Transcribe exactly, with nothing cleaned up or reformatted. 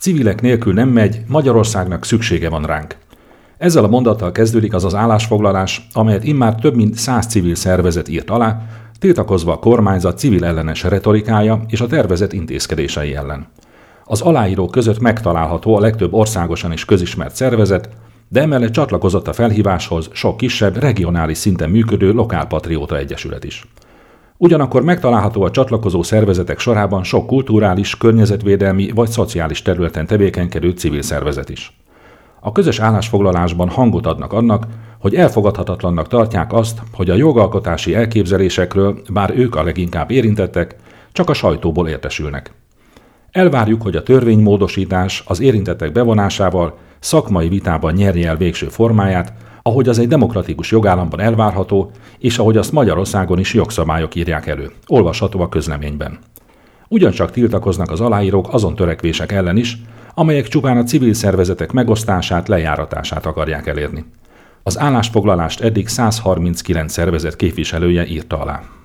Civilek nélkül nem megy, Magyarországnak szüksége van ránk. Ezzel a mondattal kezdődik az az állásfoglalás, amelyet immár több mint száz civil szervezet írt alá, tiltakozva a kormányzat civil ellenes retorikája és a tervezett intézkedései ellen. Az aláírók között megtalálható a legtöbb országosan is közismert szervezet, de emellett csatlakozott a felhíváshoz sok kisebb, regionális szinten működő lokálpatrióta egyesület is. Ugyanakkor megtalálható a csatlakozó szervezetek sorában sok kulturális, környezetvédelmi vagy szociális területen tevékenykedő civil szervezet is. A közös állásfoglalásban hangot adnak annak, hogy elfogadhatatlannak tartják azt, hogy a jogalkotási elképzelésekről, bár ők a leginkább érintettek, csak a sajtóból értesülnek. Elvárjuk, hogy a törvénymódosítás az érintettek bevonásával szakmai vitában nyerje el végső formáját, ahogy az egy demokratikus jogállamban elvárható, és ahogy azt Magyarországon is jogszabályok írják elő. Olvasható a közleményben. Ugyancsak tiltakoznak az aláírók azon törekvések ellen is, amelyek csupán a civil szervezetek megosztását, lejáratását akarják elérni. Az állásfoglalást eddig száz harminckilenc szervezet képviselője írta alá.